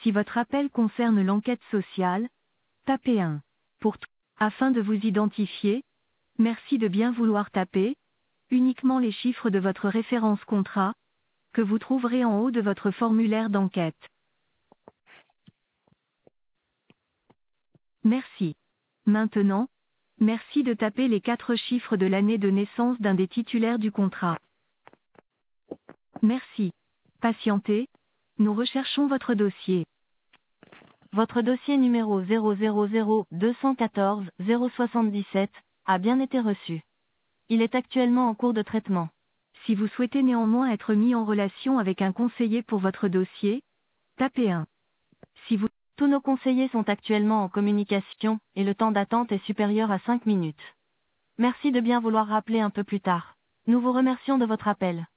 Si votre appel concerne l'enquête sociale, tapez 1. Afin de vous identifier, merci de bien vouloir taper uniquement les chiffres de votre référence contrat, que vous trouverez en haut de votre formulaire d'enquête. Merci. Maintenant, merci de taper les 4 chiffres de l'année de naissance d'un des titulaires du contrat. Merci. Patientez, nous recherchons votre dossier. Votre dossier numéro 000 214 077 a bien été reçu. Il est actuellement en cours de traitement. Si vous souhaitez néanmoins être mis en relation avec un conseiller pour votre dossier, tapez 1. Tous nos conseillers sont actuellement en communication, et le temps d'attente est supérieur à 5 minutes. Merci de bien vouloir rappeler un peu plus tard. Nous vous remercions de votre appel.